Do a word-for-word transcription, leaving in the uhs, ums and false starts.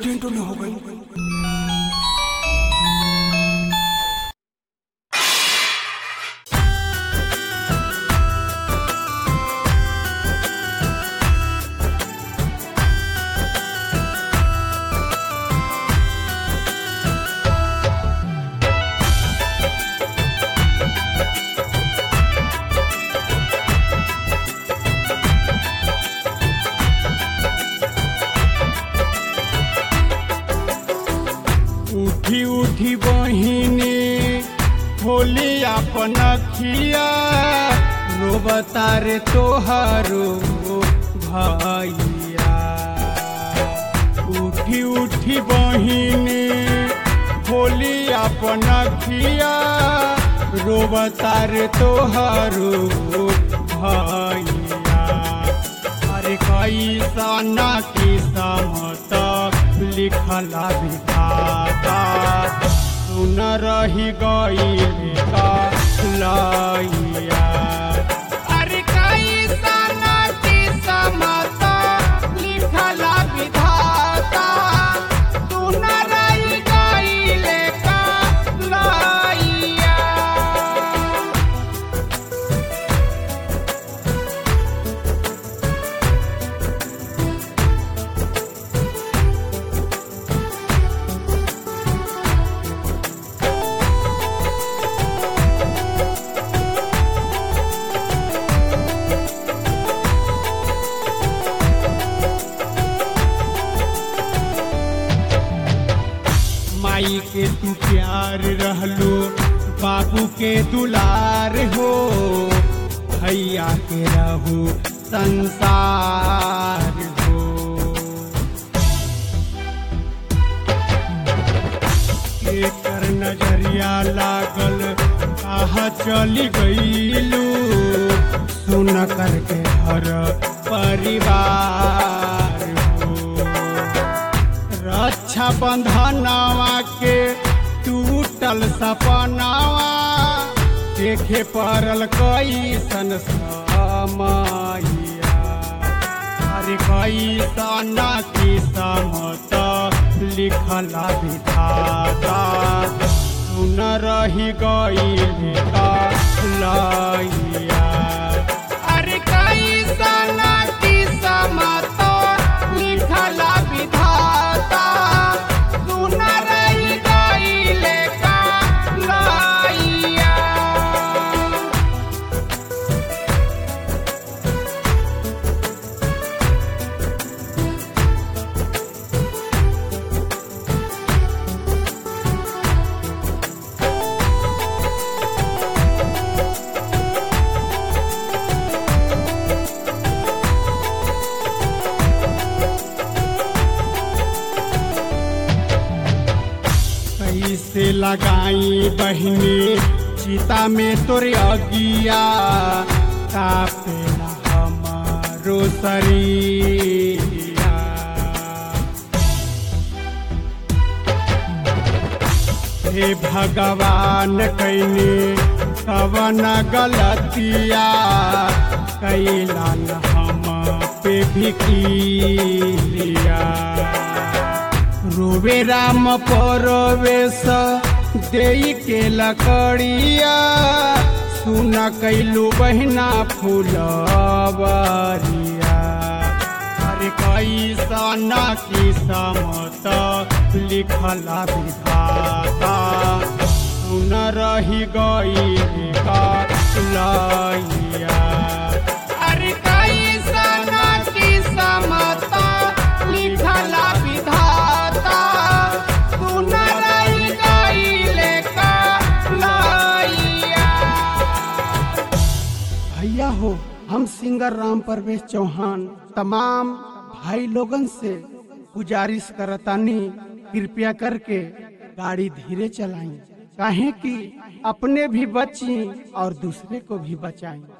Accident न हो गई। उठी उठी बहिनी होली अपन अखिया रोबता रे तोहारो भैया। उठी उठी बहिनी होली अपन अखिया रोबता रे तोहारो भैया। अरे कैसा ना किस्मत लिखला विधाता सुन रही गई का लैया। अरे कैसा ना किस्मत लिखला विधाता सुन रही गई का लैया। माई के तू प्यार रहलो बाबू के दुलार हो भैया के रहू संसार हो। एकर नजरिया लागल कहाँ चली गईलू सुन करके हर परिवार हो। रक्षा बंधनवा के टूटल सपनावा देखे पड़ल कैसन समैया। अरे कैसन किस्मत लिखला विधाता सुन रही गई का लैया। अरे कैसन किस्मत लिखला विधाता सुन रही गई का लैया। कैसे लगाई बहिनी चिता में तोरे अगिया कापेला हमारो शरीरिया। हे भगवान कैने कवन गलतिया कैला न हम पे भिखिया। रोवे राम परवेश देई के लकड़िया सुन कैलू बहिना फूलवरिया। अरे कैसन किस्मत लिखला विधाता सुन रही गई का लैया। अरे कैसन किस्मत लिखला विधाता सुन रही गई का लैया। भैया हो, हम सिंगर राम परवेश चौहान तमाम भाई लोगन से गुजारिश करतानी कृपया करके गाड़ी धीरे चलाएं, काहे कि अपने भी बची और दूसरे को भी बचाएं।